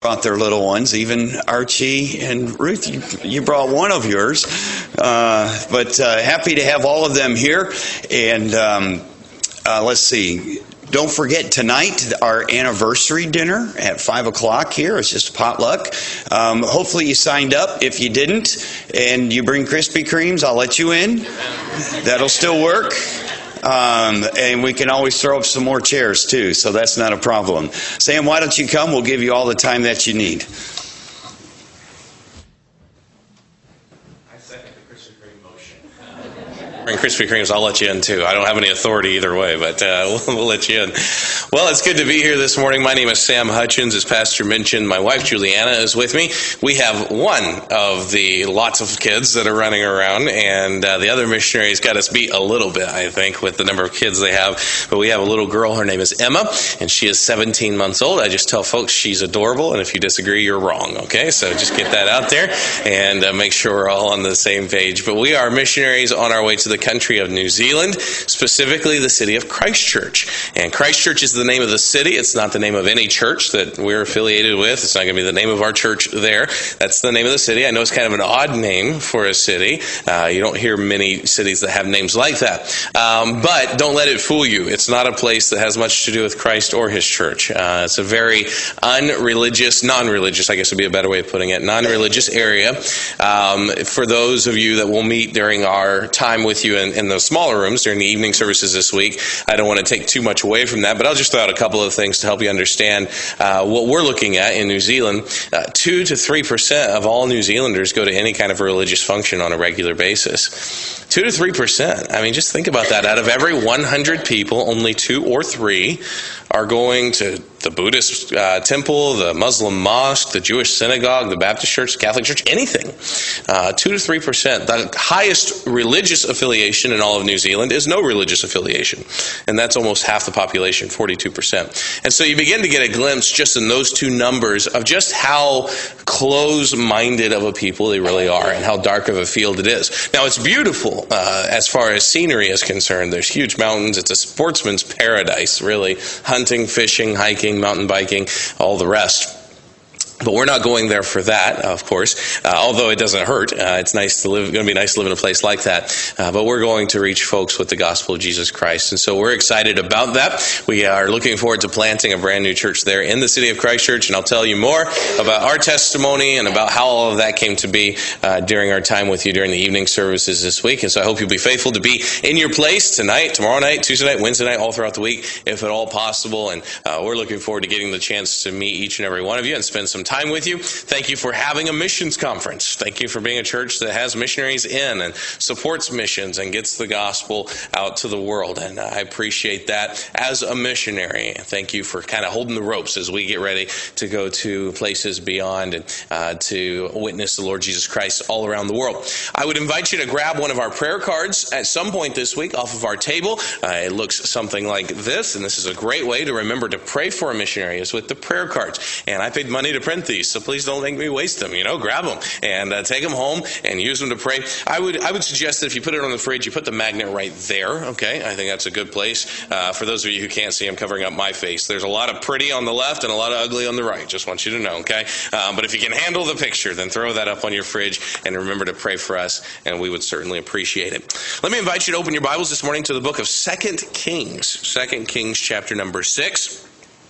brought their little ones. Even Archie and Ruth, you brought one of yours. But happy to have all of them here. And let's see. Don't forget tonight, our anniversary dinner at 5 o'clock here. It's just potluck. Hopefully you signed up. If you didn't and you bring Krispy Kremes, I'll let you in. That'll still work. And we can always throw up some more chairs too, so that's not a problem. Sam, why don't you come? We'll give you all the time that you need. I second the Krispy Kreme motion. Bring Krispy Kremes, I'll let you in too. I don't have any authority either way, but we'll let you in. Well, it's good to be here this morning. My name is Sam Hutchins. As Pastor mentioned, my wife Juliana is with me. We have one of the lots of kids that are running around, and the other missionaries got us beat a little bit, I think, with the number of kids they have. But we have a little girl. Her name is Emma, and she is 17 months old. I just tell folks she's adorable, and if you disagree, you're wrong, okay? So just get that out there and make sure we're all on the same page. But we are missionaries on our way to the country of New Zealand, specifically the city of Christchurch. And Christchurch is the name of the city. It's not the name of any church that we're affiliated with. It's not going to be the name of our church there. That's the name of the city. I know it's kind of an odd name for a city. You don't hear many cities that have names like that. But don't let it fool you. It's not a place that has much to do with Christ or his church. It's a very non-religious, I guess would be a better way of putting it, non-religious area. For those of you that will meet during our time with you in the smaller rooms during the evening services this week, I don't want to take too much away from that, but I'll just throw out a couple of things to help you understand what we're looking at in New Zealand. 2 to 3% of all New Zealanders go to any kind of religious function on a regular basis. 2 to 3%. I mean, just think about that. Out of every 100 people, only 2 or 3 are going to the Buddhist temple, the Muslim mosque, the Jewish synagogue, the Baptist church, the Catholic church, anything. 2 to 3%. The highest religious affiliation in all of New Zealand is no religious affiliation. And that's almost half the population, 42%. And so you begin to get a glimpse just in those two numbers of just how close-minded of a people they really are and how dark of a field it is. Now, it's beautiful as far as scenery is concerned. There's huge mountains. It's a sportsman's paradise, really. Hunting, fishing, hiking, mountain biking, all the rest. But we're not going there for that, of course, although it doesn't hurt. It's nice to live. Going to be nice to live in a place like that. But we're going to reach folks with the gospel of Jesus Christ. And so we're excited about that. We are looking forward to planting a brand new church there in the city of Christchurch. And I'll tell you more about our testimony and about how all of that came to be during our time with you during the evening services this week. And so I hope you'll be faithful to be in your place tonight, tomorrow night, Tuesday night, Wednesday night, all throughout the week, if at all possible. And we're looking forward to getting the chance to meet each and every one of you and spend some time with you. Thank you for having a missions conference. Thank you for being a church that has missionaries in and supports missions and gets the gospel out to the world. And I appreciate that as a missionary. Thank you for kind of holding the ropes as we get ready to go to places beyond and to witness the Lord Jesus Christ all around the world. I would invite you to grab one of our prayer cards at some point this week off of our table. It looks something like this, and this is a great way to remember to pray for a missionary is with the prayer cards. And I paid money to print these, so please don't make me waste them. Grab them and take them home and use them to pray. I would suggest that if you put it on the fridge, you put the magnet right there. Okay, I think that's a good place. For those of you who can't see, I'm covering up my face. There's a lot of pretty on the left and a lot of ugly on the right. Just want you to know. Okay, but if you can handle the picture, then throw that up on your fridge and remember to pray for us, and we would certainly appreciate it. Let me invite you to open your Bibles this morning to the book of 2 Kings. 2 Kings chapter number 6.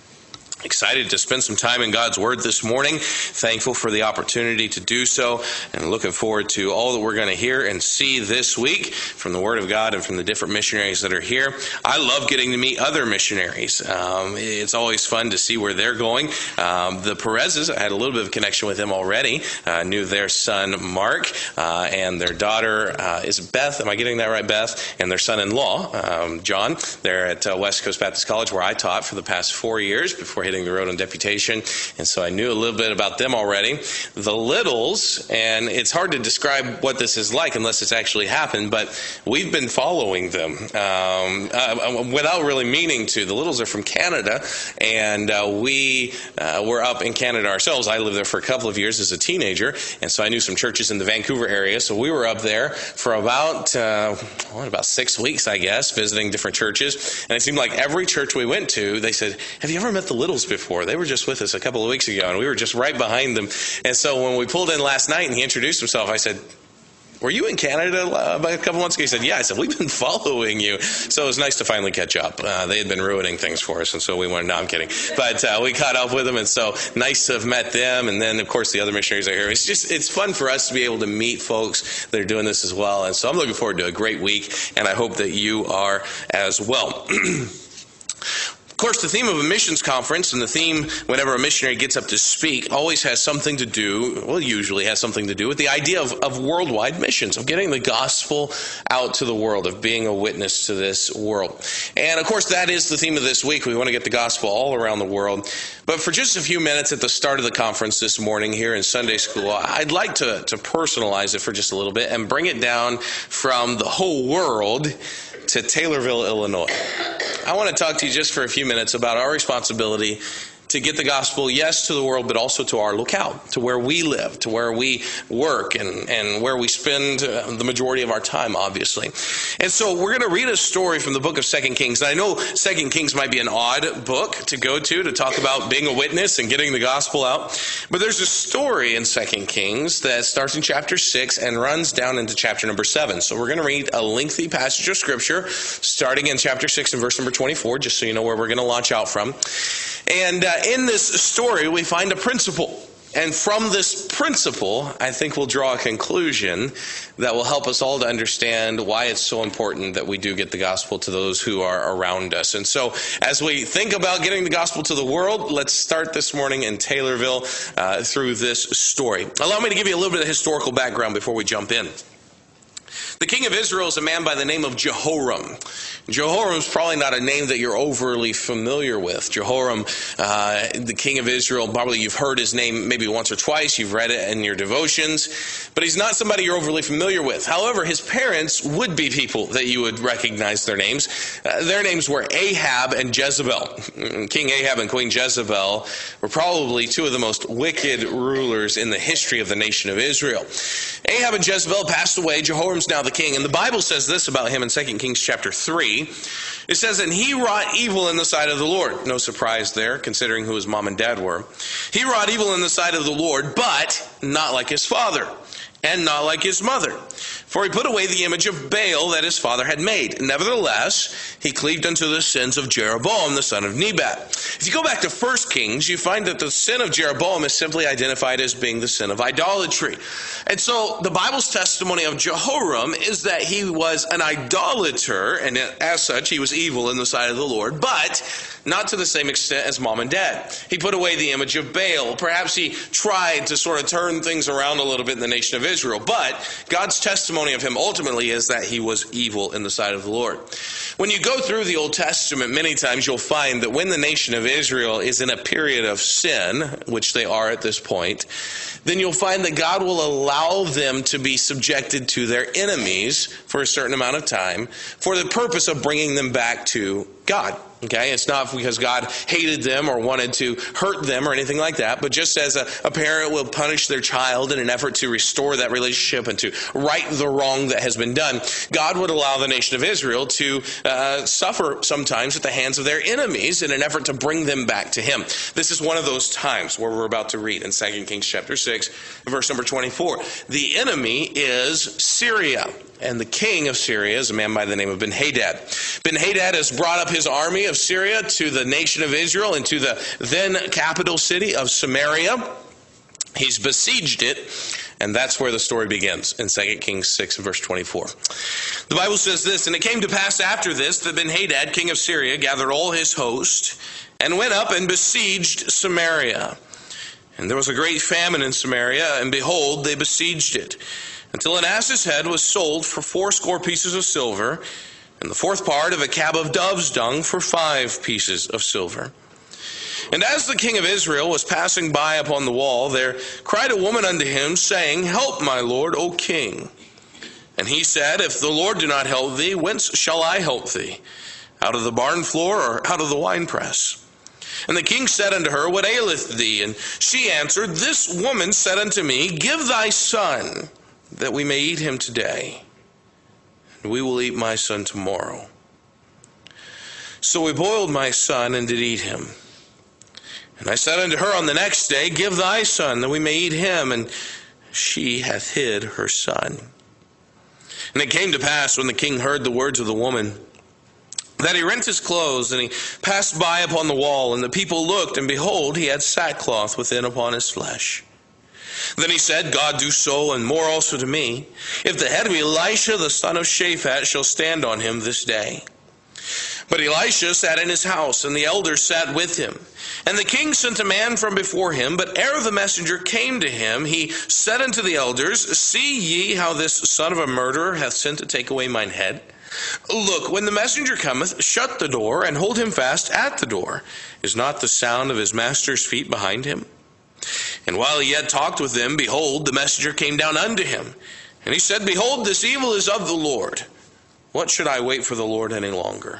Excited to spend some time in God's Word this morning. Thankful for the opportunity to do so, and looking forward to all that we're going to hear and see this week from the Word of God and from the different missionaries that are here. I love getting to meet other missionaries. It's always fun to see where they're going. The Perez's, I had a little bit of connection with them already. Knew their son Mark and their daughter is Beth. Am I getting that right, Beth? And their son-in-law, John. They're at West Coast Baptist College, where I taught for the past 4 years before hitting the road on deputation, and so I knew a little bit about them already. The Littles, and it's hard to describe what this is like unless it's actually happened, but we've been following them without really meaning to. The Littles are from Canada, and we were up in Canada ourselves. I lived there for a couple of years as a teenager, and so I knew some churches in the Vancouver area, so we were up there for about 6 weeks, I guess, visiting different churches, and it seemed like every church we went to, they said, "Have you ever met the Littles us before. They were just with us a couple of weeks ago, and we were just right behind them. And so when we pulled in last night and he introduced himself, I said, were you in Canada about a couple months ago? He said, yeah. I said, we've been following you. So it was nice to finally catch up. They had been ruining things for us, and so we went, no, I'm kidding. But we caught up with them, and so nice to have met them. And then, of course, the other missionaries are here. It's fun for us to be able to meet folks that are doing this as well. And so I'm looking forward to a great week, and I hope that you are as well. Of course, the theme of a missions conference and the theme whenever a missionary gets up to speak always has something to do, well, usually has something to do with the idea of worldwide missions, of getting the gospel out to the world, of being a witness to this world. And, of course, that is the theme of this week. We want to get the gospel all around the world. But for just a few minutes at the start of the conference this morning here in Sunday school, I'd like to personalize it for just a little bit and bring it down from the whole world to Taylorville, Illinois. I want to talk to you just for a few minutes about our responsibility to get the gospel, yes, to the world, but also to our locale, to where we live, to where we work, and where we spend the majority of our time, obviously. And so we're going to read a story from the book of 2 Kings. And I know 2 Kings might be an odd book to go to talk about being a witness and getting the gospel out. But there's a story in 2 Kings that starts in chapter 6 and runs down into chapter number 7. So we're going to read a lengthy passage of scripture starting in chapter 6 and verse number 24, just so you know where we're going to launch out from. And in this story, we find a principle. And from this principle, I think we'll draw a conclusion that will help us all to understand why it's so important that we do get the gospel to those who are around us. And so as we think about getting the gospel to the world, let's start this morning in Taylorville through this story. Allow me to give you a little bit of historical background before we jump in. The king of Israel is a man by the name of Jehoram. Jehoram is probably not a name that you're overly familiar with. Jehoram, the king of Israel, probably you've heard his name maybe once or twice. You've read it in your devotions. But he's not somebody you're overly familiar with. However, his parents would be people that you would recognize their names. Their names were Ahab and Jezebel. King Ahab and Queen Jezebel were probably two of the most wicked rulers in the history of the nation of Israel. Ahab and Jezebel passed away. Jehoram's now the king. And the Bible says this about him in 2 Kings chapter 3. It says, and he wrought evil in the sight of the Lord. No surprise there, considering who his mom and dad were. He wrought evil in the sight of the Lord, but not like his father, and not like his mother. For he put away the image of Baal that his father had made. Nevertheless, he cleaved unto the sins of Jeroboam, the son of Nebat. If you go back to 1 Kings, you find that the sin of Jeroboam is simply identified as being the sin of idolatry. And so the Bible's testimony of Jehoram is that he was an idolater, and as such, he was evil in the sight of the Lord, but not to the same extent as mom and dad. He put away the image of Baal. Perhaps he tried to sort of turn things around a little bit in the nation of Israel, but God's testimony of him ultimately is that he was evil in the sight of the Lord. When you go through the Old Testament, many times you'll find that when the nation of Israel is in a period of sin, which they are at this point, then you'll find that God will allow them to be subjected to their enemies for a certain amount of time for the purpose of bringing them back to God. Okay, it's not because God hated them or wanted to hurt them or anything like that, but just as a parent will punish their child in an effort to restore that relationship and to right the wrong that has been done, God would allow the nation of Israel to suffer sometimes at the hands of their enemies in an effort to bring them back to Him. This is one of those times where we're about to read in 2 Kings chapter 6, verse number 24. The enemy is Syria. And the king of Syria is a man by the name of Ben-Hadad. Ben-Hadad has brought up his army of Syria to the nation of Israel and to the then capital city of Samaria. He's besieged it, and that's where the story begins in 2 Kings 6, verse 24. The Bible says this, and it came to pass after this that Ben-Hadad, king of Syria, gathered all his host and went up and besieged Samaria. And there was a great famine in Samaria, and behold, they besieged it, until an ass's head was sold for 80 pieces of silver, and the fourth part of a cab of dove's dung for 5 pieces of silver. And as the king of Israel was passing by upon the wall, there cried a woman unto him, saying, Help, my lord, O king. And he said, If the Lord do not help thee, whence shall I help thee? Out of the barn floor, or out of the winepress? And the king said unto her, What aileth thee? And she answered, This woman said unto me, Give thy son, that we may eat him today, and we will eat my son tomorrow. So we boiled my son and did eat him. And I said unto her on the next day, Give thy son, that we may eat him. And she hath hid her son. And it came to pass, when the king heard the words of the woman, that he rent his clothes, and he passed by upon the wall. And the people looked, and behold, he had sackcloth within upon his flesh. Then he said, God do so, and more also to me, if the head of Elisha the son of Shaphat shall stand on him this day. But Elisha sat in his house, and the elders sat with him. And the king sent a man from before him, but ere the messenger came to him, he said unto the elders, See ye how this son of a murderer hath sent to take away mine head? Look, when the messenger cometh, shut the door, and hold him fast at the door. Is not the sound of his master's feet behind him? And while he yet talked with them, behold, the messenger came down unto him. And he said, Behold, this evil is of the Lord. What should I wait for the Lord any longer?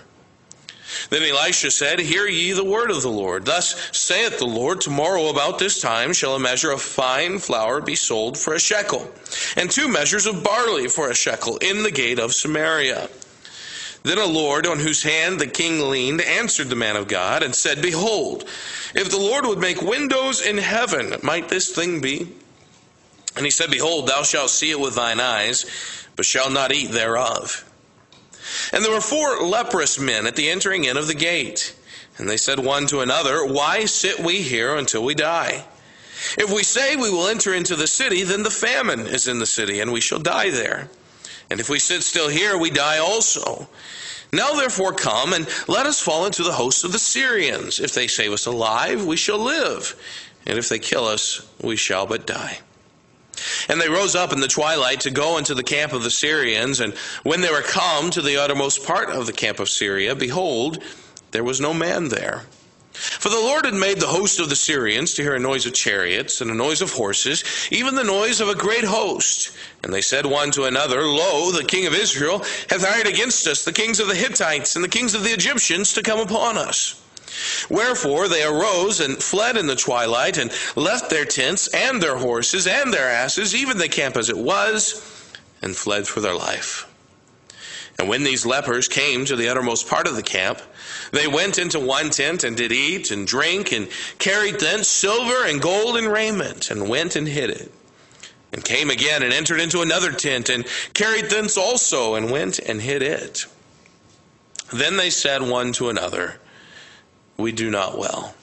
Then Elisha said, Hear ye the word of the Lord. Thus saith the Lord, Tomorrow about this time shall a measure of fine flour be sold for a shekel, and 2 measures of barley for a shekel in the gate of Samaria. Then a Lord, on whose hand the king leaned, answered the man of God, and said, Behold, if the Lord would make windows in heaven, might this thing be? And he said, Behold, thou shalt see it with thine eyes, but shalt not eat thereof. And there were 4 leprous men at the entering in of the gate. And they said one to another, Why sit we here until we die? If we say we will enter into the city, then the famine is in the city, and we shall die there. And if we sit still here, we die also. Now therefore come, and let us fall into the host of the Syrians. If they save us alive, we shall live. And if they kill us, we shall but die. And they rose up in the twilight to go into the camp of the Syrians. And when they were come to the uttermost part of the camp of Syria, behold, there was no man there. For the Lord had made the host of the Syrians to hear a noise of chariots and a noise of horses, even the noise of a great host. And they said one to another, Lo, the king of Israel hath hired against us the kings of the Hittites and the kings of the Egyptians to come upon us. Wherefore they arose and fled in the twilight, and left their tents and their horses and their asses, even the camp as it was, and fled for their life. And when these lepers came to the uttermost part of the camp, they went into one tent, and did eat and drink, and carried thence silver and gold and raiment, and went and hid it. And came again, and entered into another tent, and carried thence also, and went and hid it. Then they said one to another, We do not well.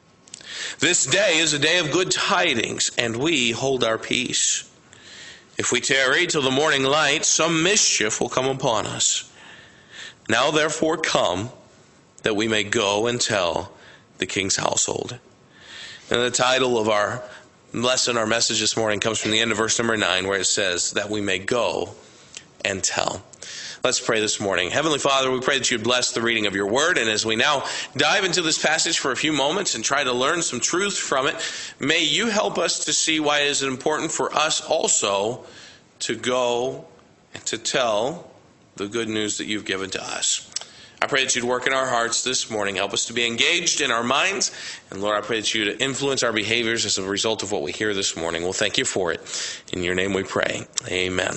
This day is a day of good tidings, and we hold our peace. If we tarry till the morning light, some mischief will come upon us. Now therefore come, that we may go and tell the king's household. And the title of our lesson, our message this morning, comes from the end of verse number 9, where it says that we may go and tell. Let's pray this morning. Heavenly Father, we pray that you'd bless the reading of your word. And as we now dive into this passage for a few moments and try to learn some truth from it, may you help us to see why it is important for us also to go and to tell the good news that you've given to us. I pray that you'd work in our hearts this morning. Help us to be engaged in our minds. And Lord, I pray that you'd influence our behaviors as a result of what we hear this morning. We'll thank you for it. In your name we pray. Amen.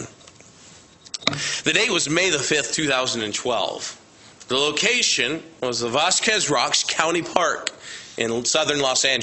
The date was May the 5th, 2012. The location was the Vasquez Rocks County Park in southern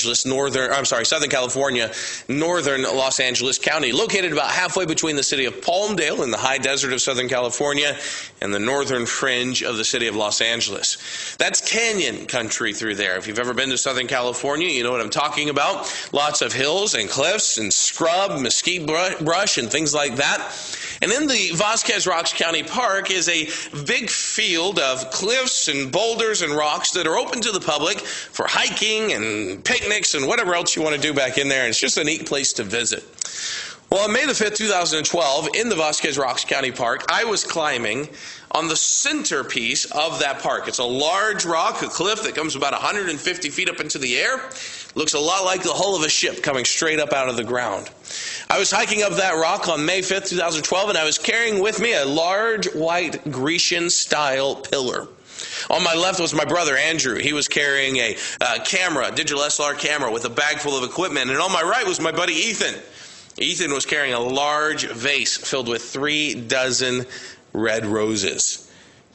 California, northern Los Angeles County, located about halfway between the city of Palmdale in the high desert of Southern California and the northern fringe of the city of Los Angeles. That's canyon country through there. If you've ever been to Southern California, you know what I'm talking about. Lots of hills and cliffs and scrub, mesquite brush and things like that. And in the Vasquez Rocks County Park is a big field of cliffs and boulders and rocks that are open to the public for hiking and picnics and whatever else you want to do back in there. And it's just a neat place to visit. Well, on May the 5th, 2012, in the Vasquez Rocks County Park, I was climbing on the centerpiece of that park. It's a large rock, a cliff that comes about 150 feet up into the air. Looks a lot like the hull of a ship coming straight up out of the ground. I was hiking up that rock on May 5th, 2012, and I was carrying with me a large white Grecian-style pillar. On my left was my brother, Andrew. He was carrying a camera, digital SLR camera with a bag full of equipment. And on my right was my buddy, Ethan. Ethan was carrying a large vase filled with 3 dozen red roses.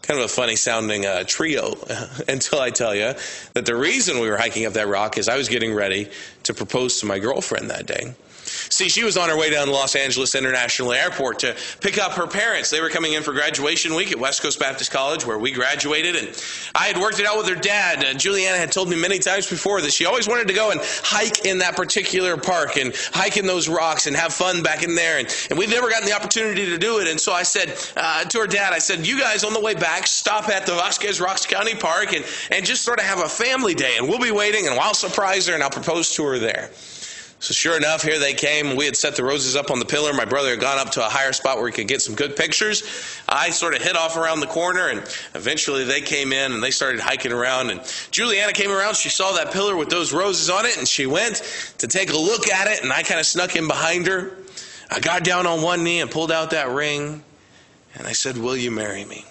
Kind of a funny sounding trio until I tell you that the reason we were hiking up that rock is I was getting ready to propose to my girlfriend that day. See, she was on her way down to Los Angeles International Airport to pick up her parents. They were coming in for graduation week at West Coast Baptist College, where we graduated, and I had worked it out with her dad. Juliana had told me many times before that she always wanted to go and hike in that particular park and hike in those rocks and have fun back in there, and we'd never gotten the opportunity to do it. And so I said to her dad, I said, you guys on the way back, stop at the Vasquez Rocks County Park and just sort of have a family day, and we'll be waiting, and I'll surprise her, and I'll propose to her there. So sure enough, here they came. We had set the roses up on the pillar. My brother had gone up to a higher spot where he could get some good pictures. I sort of hid off around the corner, and eventually they came in and they started hiking around. And Juliana came around. She saw that pillar with those roses on it, and she went to take a look at it, and I kind of snuck in behind her. I got down on one knee and pulled out that ring, and I said, will you marry me?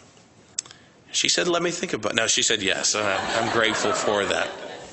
She said, let me think about it. No, she said yes. I'm grateful for that.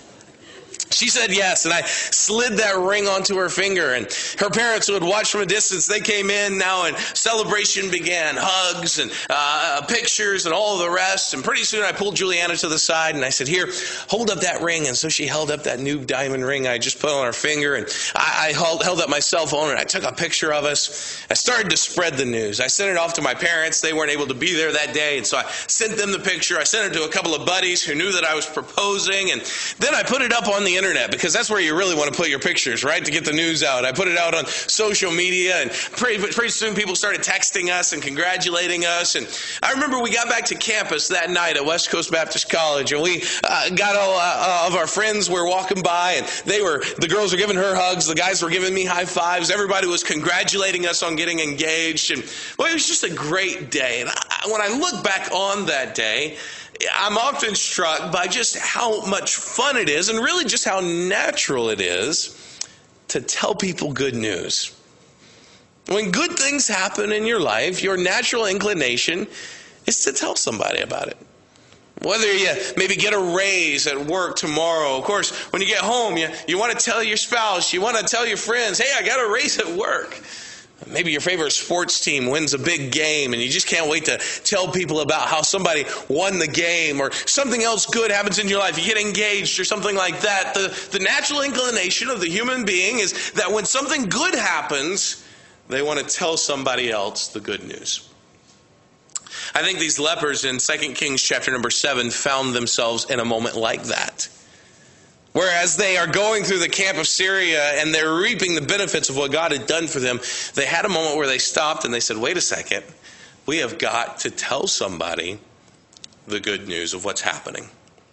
She said yes, and I slid that ring onto her finger, and her parents who had watched from a distance, they came in now, and celebration began, hugs and pictures and all of the rest, and pretty soon I pulled Juliana to the side, and I said, here, hold up that ring, and so she held up that new diamond ring I just put on her finger, and I held up my cell phone, and I took a picture of us. I started to spread the news. I sent it off to my parents. They weren't able to be there that day, and so I sent them the picture. I sent it to a couple of buddies who knew that I was proposing, and then I put it up on the internet, because that's where you really want to put your pictures, right, to get the news out. I put it out on social media, and pretty soon people started texting us and congratulating us. And I remember we got back to campus that night at West Coast Baptist College, and we got all of our friends were walking by, and the girls were giving her hugs, the guys were giving me high fives, everybody was congratulating us on getting engaged, and well, it was just a great day. And when I look back on that day, I'm often struck by just how much fun it is, and really just how natural it is to tell people good news. When good things happen in your life, your natural inclination is to tell somebody about it. Whether you maybe get a raise at work tomorrow. Of course, when you get home, you want to tell your spouse, you want to tell your friends, hey, I got a raise at work. Maybe your favorite sports team wins a big game and you just can't wait to tell people about how somebody won the game, or something else good happens in your life. You get engaged or something like that. The natural inclination of the human being is that when something good happens, they want to tell somebody else the good news. I think these lepers in 2 Kings chapter number 7 found themselves in a moment like that. Whereas they are going through the camp of Syria and they're reaping the benefits of what God had done for them, they had a moment where they stopped and they said, wait a second, we have got to tell somebody the good news of what's happening.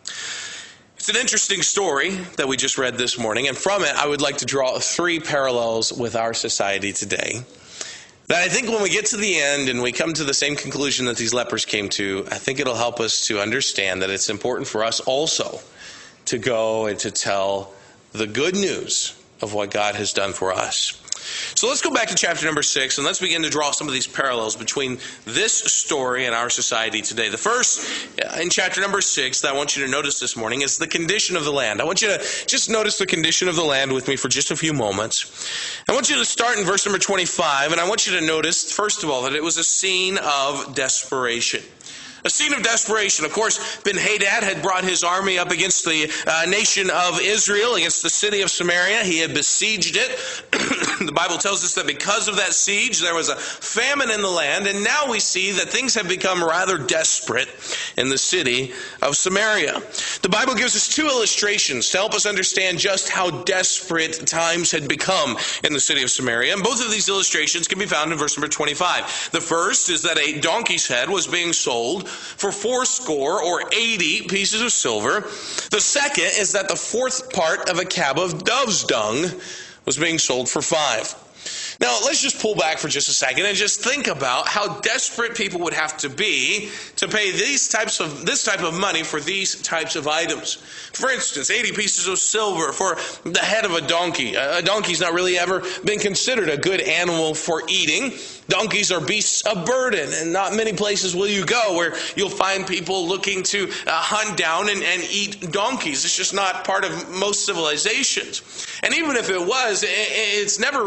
It's an interesting story that we just read this morning, and from it I would like to draw 3 parallels with our society today. That I think when we get to the end and we come to the same conclusion that these lepers came to, I think it'll help us to understand that it's important for us also to go and to tell the good news of what God has done for us. So let's go back to chapter number 6 and let's begin to draw some of these parallels between this story and our society today. The first in chapter number 6 that I want you to notice this morning is the condition of the land. I want you to just notice the condition of the land with me for just a few moments. I want you to start in verse number 25, and I want you to notice, first of all, that it was a scene of desperation. A scene of desperation. Of course, Ben-Hadad had brought his army up against the nation of Israel, against the city of Samaria. He had besieged it. The Bible tells us that because of that siege, there was a famine in the land, and now we see that things have become rather desperate in the city of Samaria. The Bible gives us 2 illustrations to help us understand just how desperate times had become in the city of Samaria, and both of these illustrations can be found in verse number 25. The first is that a donkey's head was being sold for 80 or 80 pieces of silver. The second is that the 4th part of a cab of dove's dung was being sold for 5. Now, let's just pull back for just a second and just think about how desperate people would have to be to pay this type of money for these types of items. For instance, 80 pieces of silver for the head of a donkey. A donkey's not really ever been considered a good animal for eating. Donkeys are beasts of burden, and not many places will you go where you'll find people looking to hunt down and eat donkeys. It's just not part of most civilizations. And even if it was, it's never really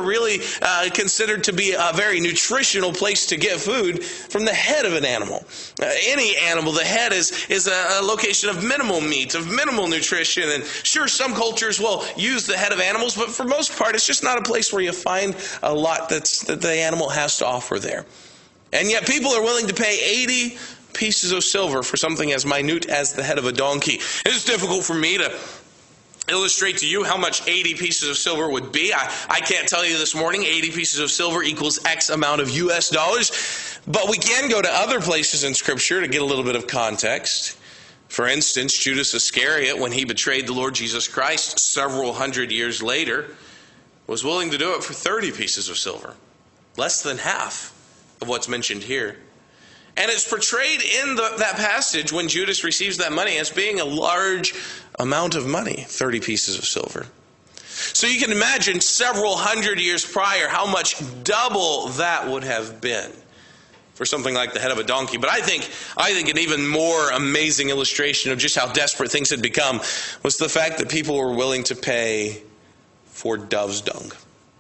considered to be a very nutritional place to get food from the head of an animal. Any animal, the head is a location of minimal meat, of minimal nutrition. And sure, some cultures will use the head of animals, but for most part, it's just not a place where you find a lot that the animal has to offer there. And yet people are willing to pay 80 pieces of silver for something as minute as the head of a donkey. It's difficult for me to illustrate to you how much 80 pieces of silver would be. I can't tell you this morning 80 pieces of silver equals X amount of US dollars, but we can go to other places in Scripture to get a little bit of context. For instance, Judas Iscariot, when he betrayed the Lord Jesus Christ several hundred years later, was willing to do it for 30 pieces of silver, less than half of what's mentioned here. And it's portrayed in that passage when Judas receives that money as being a large amount of money, 30 pieces of silver. So you can imagine several hundred years prior how much double that would have been for something like the head of a donkey. But I think an even more amazing illustration of just how desperate things had become was the fact that people were willing to pay for dove's dung.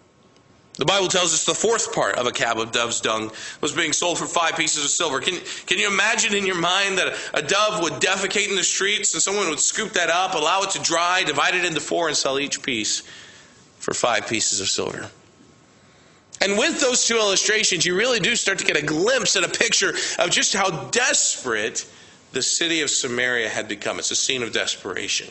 The Bible tells us the fourth part of a cab of dove's dung was being sold for 5 pieces of silver. Can you imagine in your mind that a dove would defecate in the streets and someone would scoop that up, allow it to dry, divide it into 4 and sell each piece for 5 pieces of silver? And with those two illustrations, you really do start to get a glimpse and a picture of just how desperate the city of Samaria had become. It's a scene of desperation.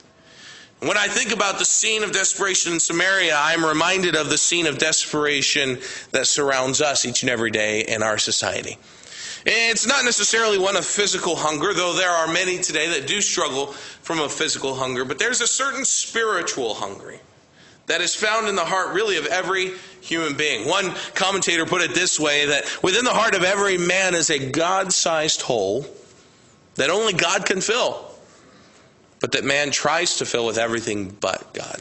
When I think about the scene of desperation in Samaria, I'm reminded of the scene of desperation that surrounds us each and every day in our society. It's not necessarily one of physical hunger, though there are many today that do struggle from a physical hunger, but there's a certain spiritual hunger that is found in the heart really of every human being. One commentator put it this way, that within the heart of every man is a God-sized hole that only God can fill, but that man tries to fill with everything but God.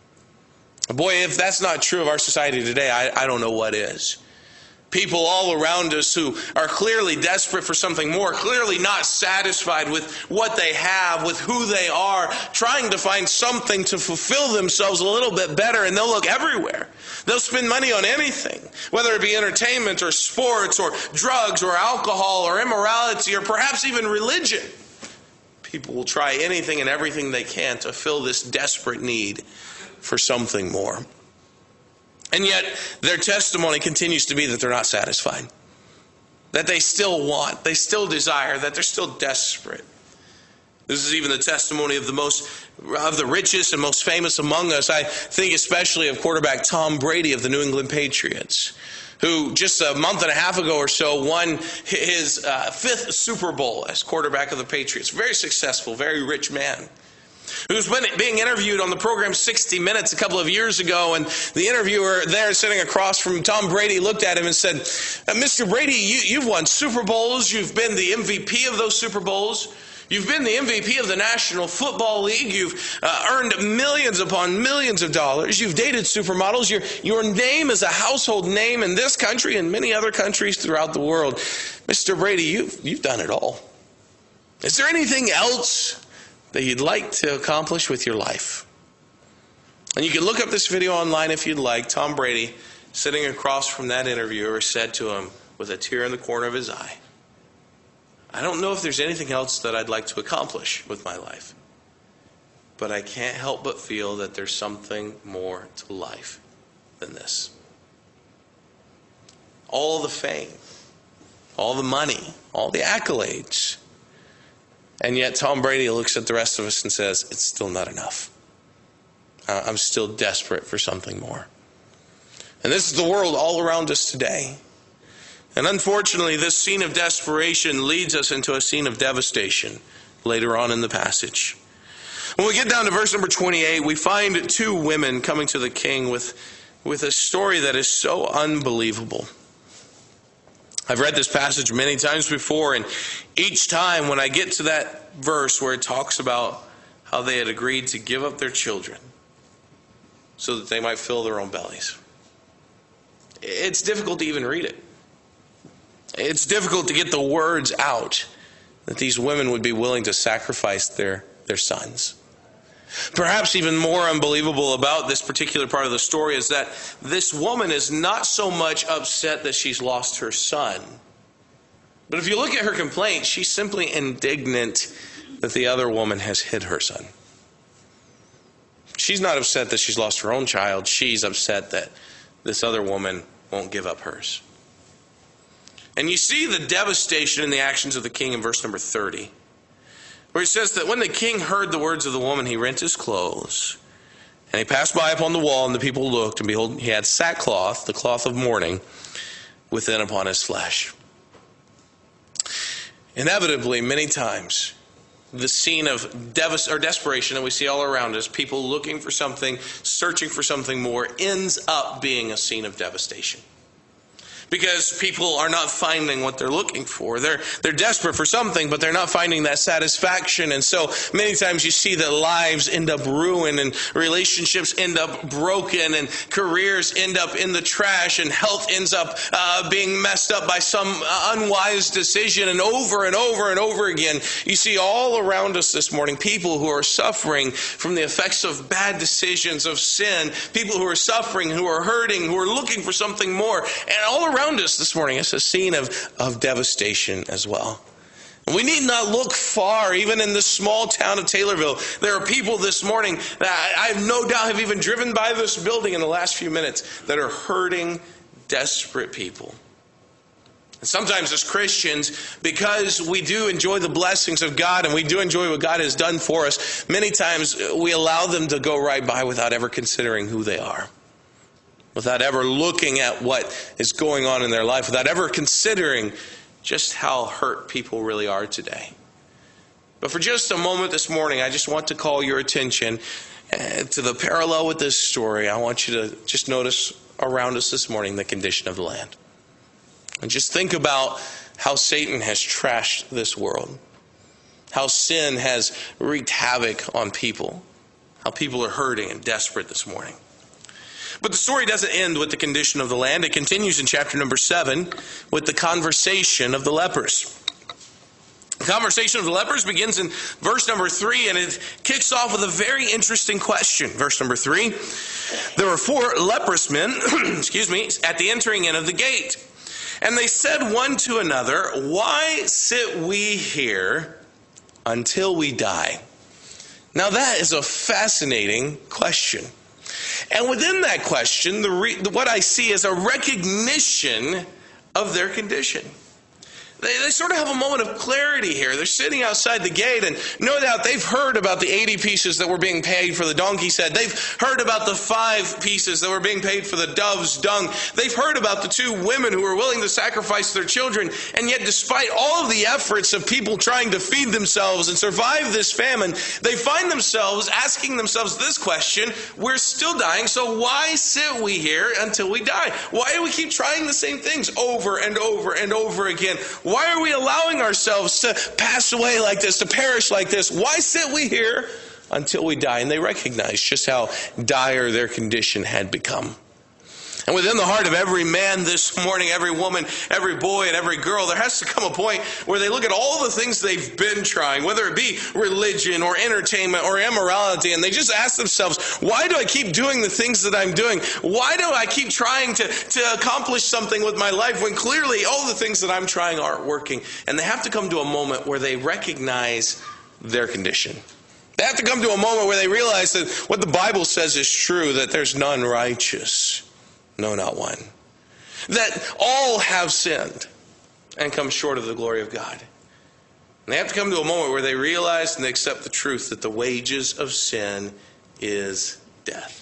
Boy, if that's not true of our society today, I don't know what is. People all around us who are clearly desperate for something more, clearly not satisfied with what they have, with who they are, trying to find something to fulfill themselves a little bit better, and they'll look everywhere. They'll spend money on anything, whether it be entertainment or sports or drugs or alcohol or immorality or perhaps even religion. People will try anything and everything they can to fill this desperate need for something more. And yet, their testimony continues to be that they're not satisfied. That they still want, they still desire, that they're still desperate. This is even the testimony of the richest and most famous among us. I think especially of quarterback Tom Brady of the New England Patriots, who just a month and a half ago or so won his 5th Super Bowl as quarterback of the Patriots. Very successful, very rich man, who's been being interviewed on the program 60 Minutes a couple of years ago, and the interviewer there sitting across from Tom Brady looked at him and said, Mr. Brady, you've won Super Bowls, you've been the MVP of those Super Bowls, you've been the MVP of the National Football League. You've earned millions upon millions of dollars. You've dated supermodels. Your name is a household name in this country and many other countries throughout the world. Mr. Brady, you've done it all. Is there anything else that you'd like to accomplish with your life? And you can look up this video online if you'd like. Tom Brady, sitting across from that interviewer, said to him with a tear in the corner of his eye, I don't know if there's anything else that I'd like to accomplish with my life, but I can't help but feel that there's something more to life than this. All the fame, all the money, all the accolades. And yet Tom Brady looks at the rest of us and says, it's still not enough. I'm still desperate for something more. And this is the world all around us today. And unfortunately, this scene of desperation leads us into a scene of devastation later on in the passage. When we get down to verse number 28, we find 2 women coming to the king with a story that is so unbelievable. I've read this passage many times before, and each time when I get to that verse where it talks about how they had agreed to give up their children so that they might fill their own bellies, it's difficult to even read it. It's difficult to get the words out that these women would be willing to sacrifice their sons. Perhaps even more unbelievable about this particular part of the story is that this woman is not so much upset that she's lost her son. But if you look at her complaint, she's simply indignant that the other woman has hid her son. She's not upset that she's lost her own child. She's upset that this other woman won't give up hers. And you see the devastation in the actions of the king in verse number 30. Where it says that when the king heard the words of the woman, he rent his clothes. And he passed by upon the wall, and the people looked, and behold, he had sackcloth, the cloth of mourning, within upon his flesh. Inevitably, many times, the scene of desperation that we see all around us, people looking for something, searching for something more, ends up being a scene of devastation. Because people are not finding what they're looking for. They're desperate for something, but they're not finding that satisfaction. And so many times you see that lives end up ruined, and relationships end up broken, and careers end up in the trash, and health ends up being messed up by some unwise decision. And over and over again, you see all around us this morning people who are suffering from the effects of bad decisions, of sin, people who are suffering, who are hurting, who are looking for something more. And all around us this morning, it's a scene of devastation as well. And we need not look far, even in this small town of Taylorville. There are people this morning that I have no doubt have even driven by this building in the last few minutes that are hurting, desperate people. And sometimes as Christians, because we do enjoy the blessings of God and we do enjoy what God has done for us, many times we allow them to go right by without ever considering who they are. Without ever looking at what is going on in their life, without ever considering just how hurt people really are today. But for just a moment this morning, I just want to call your attention to the parallel with this story. I want you to just notice around us this morning the condition of the land. And just think about how Satan has trashed this world. How sin has wreaked havoc on people. How people are hurting and desperate this morning. But the story doesn't end with the condition of the land. It continues in chapter number 7 with the conversation of the lepers. The conversation of the lepers begins in verse number 3, and it kicks off with a very interesting question. Verse number 3, there were 4 leprous men, at the entering in of the gate. And they said one to another, why sit we here until we die? Now that is a fascinating question. And within that question, what I see is a recognition of their condition. They sort of have a moment of clarity here. They're sitting outside the gate, and no doubt they've heard about the 80 pieces that were being paid for the donkey's head. They've heard about the 5 pieces that were being paid for the dove's dung. They've heard about the 2 women who were willing to sacrifice their children. And yet, despite all of the efforts of people trying to feed themselves and survive this famine, they find themselves asking themselves this question: we're still dying, so why sit we here until we die? Why do we keep trying the same things over and over and over again? Why are we allowing ourselves to pass away like this, to perish like this? Why sit we here until we die? And they recognized just how dire their condition had become. And within the heart of every man this morning, every woman, every boy, and every girl, there has to come a point where they look at all the things they've been trying, whether it be religion or entertainment or immorality, and they just ask themselves, why do I keep doing the things that I'm doing? Why do I keep trying to accomplish something with my life when clearly all the things that I'm trying aren't working? And they have to come to a moment where they recognize their condition. They have to come to a moment where they realize that what the Bible says is true, that there's none righteous. No, not one. That all have sinned and come short of the glory of God. And they have to come to a moment where they realize and they accept the truth that the wages of sin is death.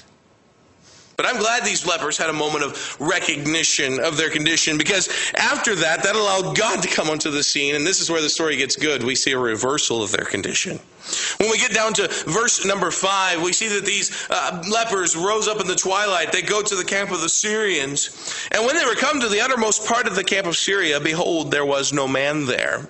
But I'm glad these lepers had a moment of recognition of their condition, because after that allowed God to come onto the scene, and this is where the story gets good. We see a reversal of their condition. When we get down to verse number 5, we see that these lepers rose up in the twilight. They go to the camp of the Syrians. And when they were come to the uttermost part of the camp of Syria, behold, there was no man there.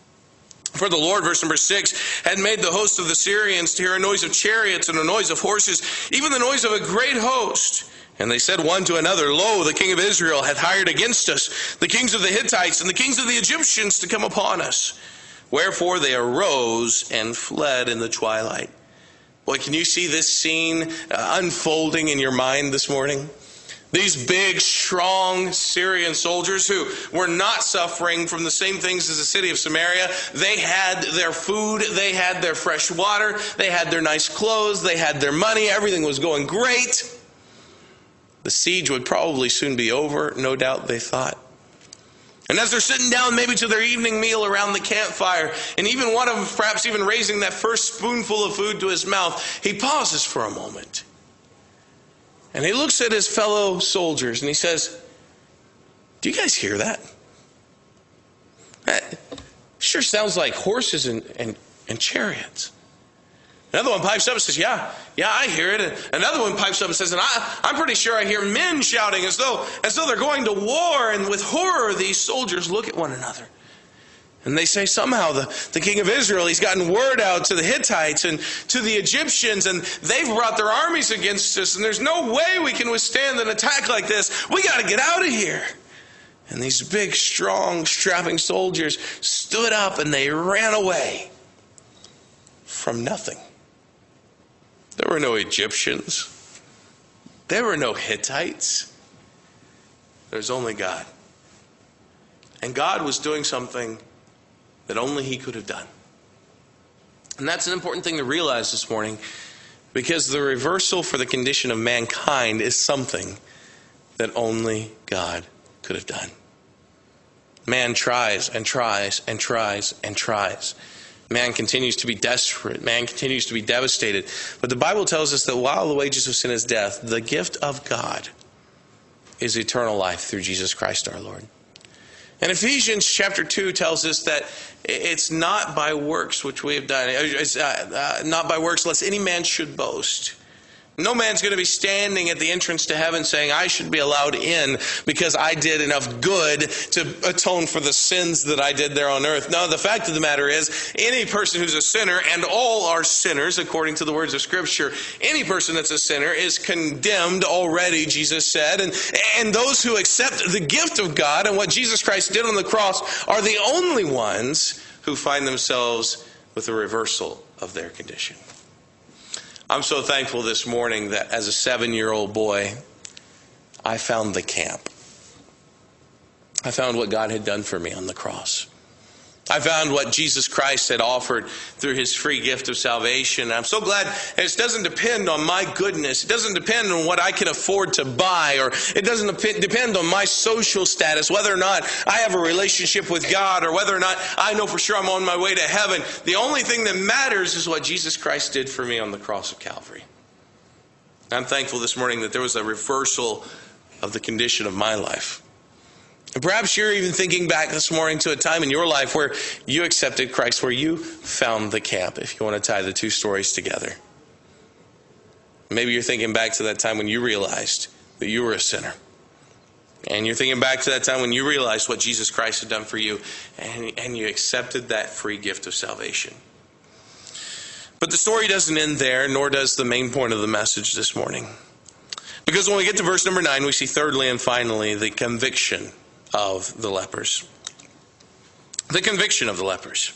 For the Lord, verse number 6, had made the host of the Syrians to hear a noise of chariots and a noise of horses, even the noise of a great host. And they said one to another, Lo, the king of Israel hath hired against us the kings of the Hittites and the kings of the Egyptians to come upon us. Wherefore they arose and fled in the twilight. Boy, can you see this scene unfolding in your mind this morning? These big, strong Syrian soldiers who were not suffering from the same things as the city of Samaria. They had their food, they had their fresh water, they had their nice clothes, they had their money, everything was going great. The siege would probably soon be over, no doubt they thought. And as they're sitting down maybe to their evening meal around the campfire, and even one of them perhaps even raising that first spoonful of food to his mouth, he pauses for a moment. And he looks at his fellow soldiers and he says, "Do you guys hear that? That sure sounds like horses and chariots." Another one pipes up and says, yeah, I hear it. And another one pipes up and says, "And I'm pretty sure I hear men shouting as though they're going to war." And with horror, these soldiers look at one another. And they say somehow the king of Israel, he's gotten word out to the Hittites and to the Egyptians, and they've brought their armies against us, and there's no way we can withstand an attack like this. We got to get out of here. And these big, strong, strapping soldiers stood up and they ran away from nothing. There were no Egyptians. There were no Hittites. There's only God. And God was doing something that only He could have done. And that's an important thing to realize this morning, because the reversal for the condition of mankind is something that only God could have done. Man tries and tries and tries and tries. Man continues to be desperate. Man continues to be devastated. But the Bible tells us that while the wages of sin is death, the gift of God is eternal life through Jesus Christ our Lord. And Ephesians chapter 2 tells us that it's not by works which we have done. It's not by works lest any man should boast. No man's going to be standing at the entrance to heaven saying, "I should be allowed in because I did enough good to atone for the sins that I did there on earth." No, the fact of the matter is, any person who's a sinner, and all are sinners according to the words of Scripture, any person that's a sinner is condemned already, Jesus said. And those who accept the gift of God and what Jesus Christ did on the cross are the only ones who find themselves with a reversal of their condition. I'm so thankful this morning that as a 7-year-old boy, I found the camp. I found what God had done for me on the cross. I found what Jesus Christ had offered through His free gift of salvation. I'm so glad it doesn't depend on my goodness. It doesn't depend on what I can afford to buy, or it doesn't depend on my social status, whether or not I have a relationship with God, or whether or not I know for sure I'm on my way to heaven. The only thing that matters is what Jesus Christ did for me on the cross of Calvary. I'm thankful this morning that there was a reversal of the condition of my life. And perhaps you're even thinking back this morning to a time in your life where you accepted Christ, where you found the camp, if you want to tie the two stories together. Maybe you're thinking back to that time when you realized that you were a sinner. And you're thinking back to that time when you realized what Jesus Christ had done for you, and you accepted that free gift of salvation. But the story doesn't end there, nor does the main point of the message this morning. Because when we get to verse number 9, we see thirdly and finally the conviction of the lepers. The conviction of the lepers.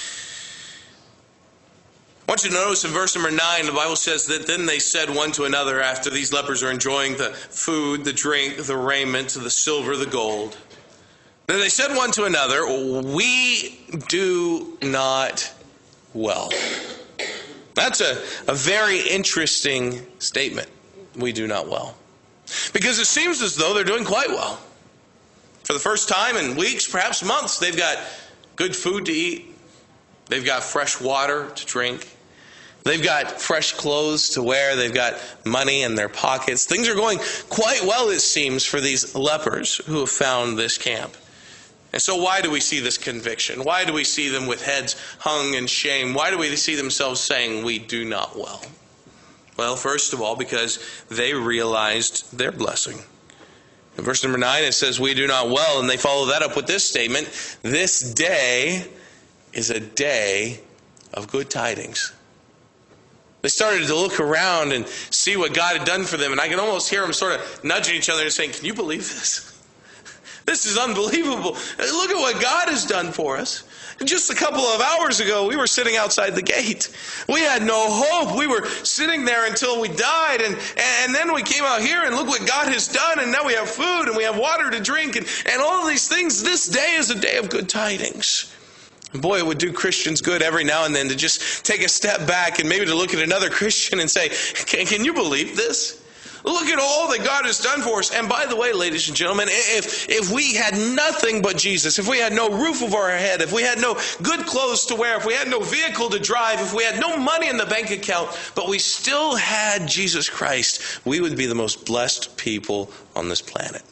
I want you to notice in verse number 9, the Bible says that then they said one to another, after these lepers are enjoying the food, the drink, the raiment, the silver, the gold. Then they said one to another, "We do not well." That's a very interesting statement. We do not well. Because it seems as though they're doing quite well. For the first time in weeks, perhaps months, they've got good food to eat. They've got fresh water to drink. They've got fresh clothes to wear. They've got money in their pockets. Things are going quite well, it seems, for these lepers who have found this camp. And so why do we see this conviction? Why do we see them with heads hung in shame? Why do we see themselves saying, "We do not well"? Well, first of all, because they realized their blessing. In verse number 9, it says, "We do not well," and they follow that up with this statement, "This day is a day of good tidings." They started to look around and see what God had done for them, and I can almost hear them sort of nudging each other and saying, "Can you believe this? This is unbelievable. Look at what God has done for us. Just a couple of hours ago, we were sitting outside the gate. We had no hope. We were sitting there until we died. And then we came out here and look what God has done. And now we have food and we have water to drink and all of these things. This day is a day of good tidings. And boy, it would do Christians good every now and then to just take a step back and maybe to look at another Christian and say, can you believe this? Look at all that God has done for us. And by the way, ladies and gentlemen, if we had nothing but Jesus, if we had no roof over our head, if we had no good clothes to wear, if we had no vehicle to drive, if we had no money in the bank account, but we still had Jesus Christ, we would be the most blessed people on this planet.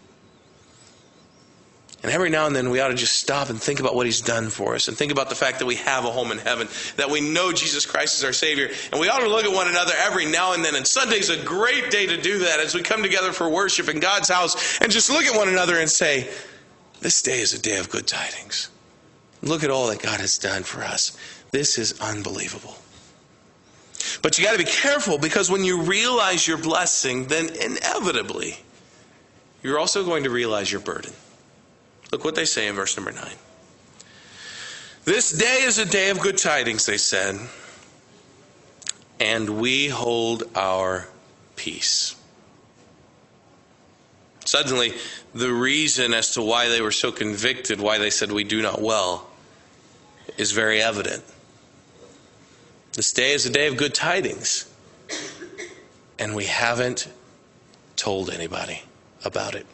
And every now and then we ought to just stop and think about what He's done for us and think about the fact that we have a home in heaven, that we know Jesus Christ is our Savior. And we ought to look at one another every now and then. And Sunday's a great day to do that as we come together for worship in God's house and just look at one another and say, this day is a day of good tidings. Look at all that God has done for us. This is unbelievable. But you got to be careful, because when you realize your blessing, then inevitably you're also going to realize your burden. Look what they say in verse number 9. This day is a day of good tidings, they said, and we hold our peace. Suddenly, the reason as to why they were so convicted, why they said we do not well, is very evident. This day is a day of good tidings, and we haven't told anybody about it.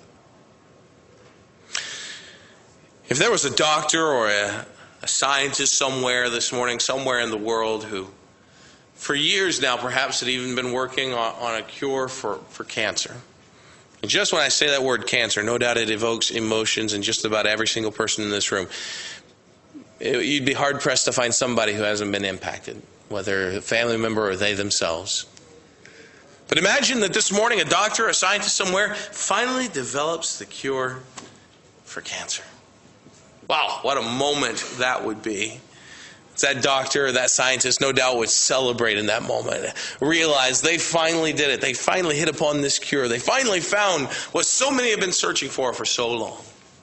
If there was a doctor or a scientist somewhere this morning, somewhere in the world, who for years now perhaps had even been working on a cure for cancer. And just when I say that word cancer, no doubt it evokes emotions in just about every single person in this room. You'd be hard-pressed to find somebody who hasn't been impacted, whether a family member or they themselves. But imagine that this morning a doctor, a scientist somewhere, finally develops the cure for cancer. Wow, what a moment that would be. That doctor or that scientist no doubt would celebrate in that moment. Realize they finally did it. They finally hit upon this cure. They finally found what so many have been searching for so long.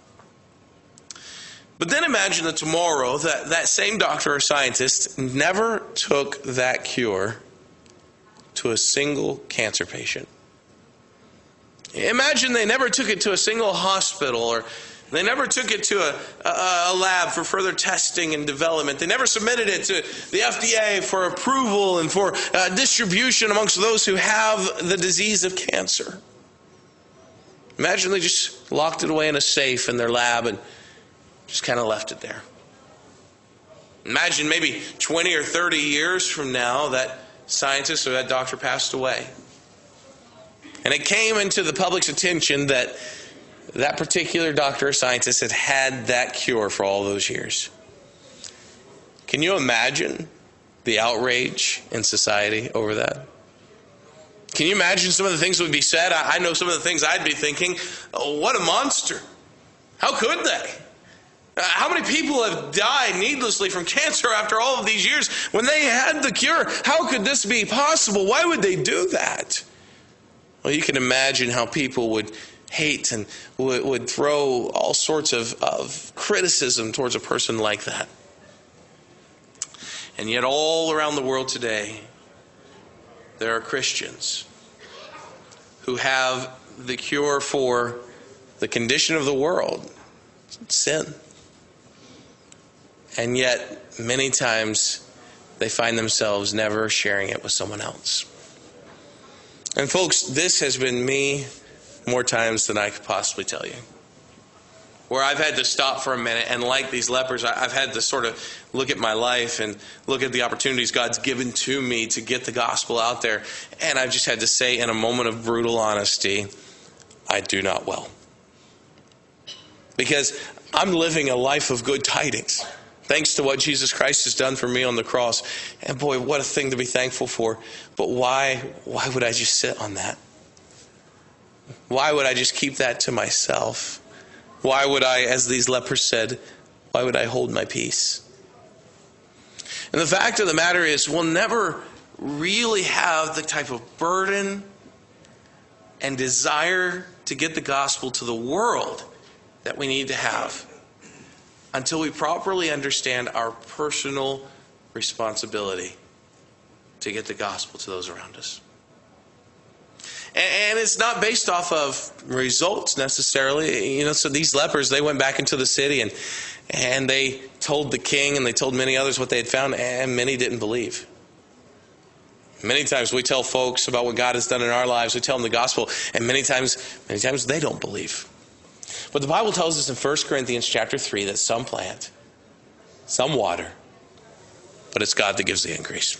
But then imagine that tomorrow that same doctor or scientist never took that cure to a single cancer patient. Imagine they never took it to a single hospital, or they never took it to a lab for further testing and development. They never submitted it to the FDA for approval and for distribution amongst those who have the disease of cancer. Imagine they just locked it away in a safe in their lab and just kind of left it there. Imagine maybe 20 or 30 years from now that scientist or that doctor passed away. And it came into the public's attention that that particular doctor or scientist had that cure for all those years. Can you imagine the outrage in society over that? Can you imagine some of the things that would be said? I know some of the things I'd be thinking. Oh, what a monster. How could they? How many people have died needlessly from cancer after all of these years when they had the cure? How could this be possible? Why would they do that? Well, you can imagine how people would hate and would throw all sorts of criticism towards a person like that. And yet all around the world today, there are Christians who have the cure for the condition of the world, sin. And yet, many times, they find themselves never sharing it with someone else. And folks, this has been me more times than I could possibly tell you. Where I've had to stop for a minute and, like these lepers, I've had to sort of look at my life and look at the opportunities God's given to me to get the gospel out there. And I've just had to say in a moment of brutal honesty, I do not well. Because I'm living a life of good tidings, thanks to what Jesus Christ has done for me on the cross. And boy, what a thing to be thankful for. But why would I just sit on that? Why would I just keep that to myself? Why would I, as these lepers said, why would I hold my peace? And the fact of the matter is, we'll never really have the type of burden and desire to get the gospel to the world that we need to have until we properly understand our personal responsibility to get the gospel to those around us. And it's not based off of results necessarily. So these lepers, they went back into the city and they told the king and they told many others what they had found, and many didn't believe. Many times we tell folks about what God has done in our lives. We tell them the gospel, and many times they don't believe. But the Bible tells us in 1 Corinthians chapter 3 that some plant, some water, but it's God that gives the increase.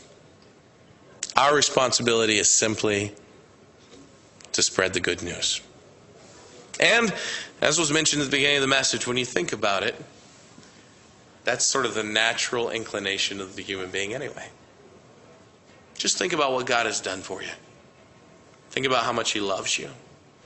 Our responsibility is simply to spread the good news. And, as was mentioned at the beginning of the message, when you think about it, that's sort of the natural inclination of the human being anyway. Just think about what God has done for you. Think about how much He loves you.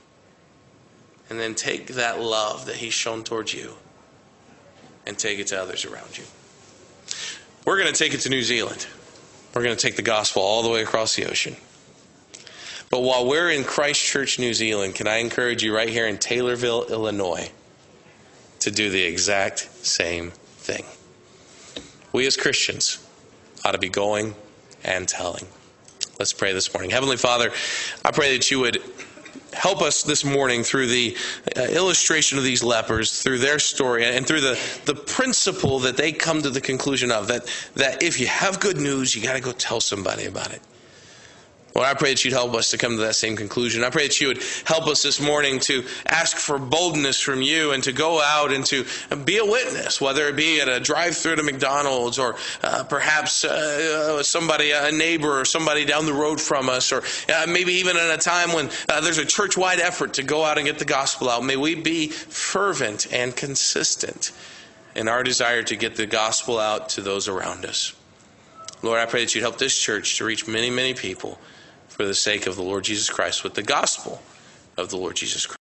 And then take that love that He's shown towards you and take it to others around you. We're going to take it to New Zealand. We're going to take the gospel all the way across the ocean. But while we're in Christchurch, New Zealand, can I encourage you right here in Taylorville, Illinois, to do the exact same thing? We as Christians ought to be going and telling. Let's pray this morning. Heavenly Father, I pray that you would help us this morning through the illustration of these lepers, through their story, and through the principle that they come to the conclusion of, that if you have good news, you got to go tell somebody about it. Lord, I pray that you'd help us to come to that same conclusion. I pray that you would help us this morning to ask for boldness from you and to go out and to be a witness, whether it be at a drive-thru to McDonald's or perhaps somebody, a neighbor or somebody down the road from us, or maybe even in a time when there's a church-wide effort to go out and get the gospel out. May we be fervent and consistent in our desire to get the gospel out to those around us. Lord, I pray that you'd help this church to reach many, many people for the sake of the Lord Jesus Christ with the gospel of the Lord Jesus Christ.